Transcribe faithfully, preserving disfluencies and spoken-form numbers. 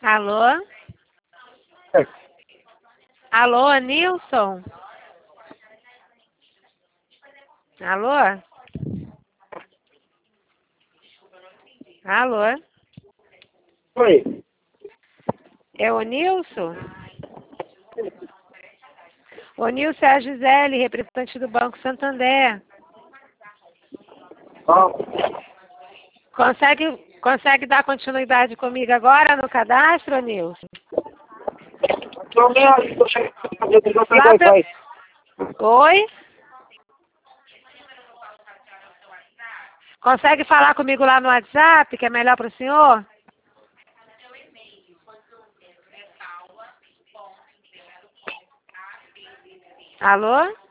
Alô? É. Alô, Nilson? Alô? Alô? Oi. É o Nilson? O Nilson é a Gisele, representante do Banco Santander. Ó. Consegue, consegue dar continuidade comigo agora no cadastro, Nilson? Tô bem aí, tô chegando. Lá pe... Oi? Consegue falar comigo lá no WhatsApp, que é melhor para o senhor? Alô?